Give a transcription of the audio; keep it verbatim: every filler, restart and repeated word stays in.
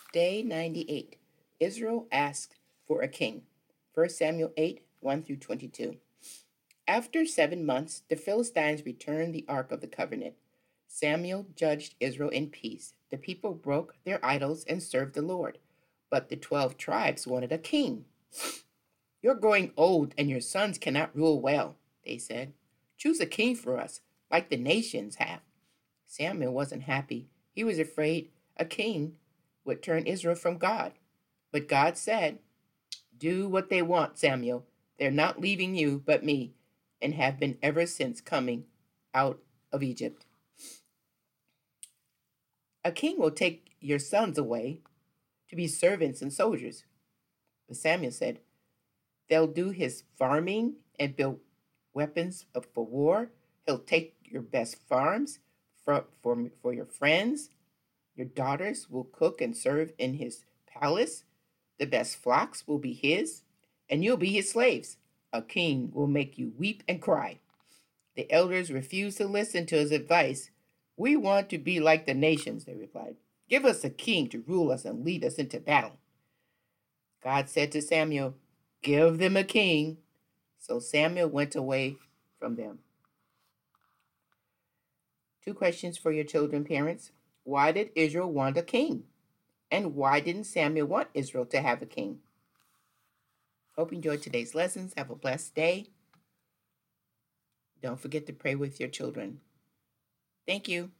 Day ninety-eight. Israel asked for a king. First Samuel eight, one through twenty-two. After seven months, the Philistines returned the Ark of the Covenant. Samuel judged Israel in peace. The people broke their idols and served the Lord. But the twelve tribes wanted a king. You're growing old and your sons cannot rule well, they said. Choose a king for us, like the nations have. Samuel wasn't happy. He was afraid a king would turn Israel from God. But God said, do what they want, Samuel. They're not leaving you but me, and have been ever since coming out of Egypt. A king will take your sons away to be servants and soldiers. But Samuel said, they'll do his farming and build weapons for war. He'll take your best farms for, for, for your friends. Your daughters will cook and serve in his palace. The best flocks will be his, and you'll be his slaves. A king will make you weep and cry. The elders refused to listen to his advice. We want to be like the nations, they replied. Give us a king to rule us and lead us into battle. God said to Samuel, give them a king. So Samuel went away from them. Two questions for your children, parents. Why did Israel want a king? And why didn't Samuel want Israel to have a king? Hope you enjoyed today's lessons. Have a blessed day. Don't forget to pray with your children. Thank you.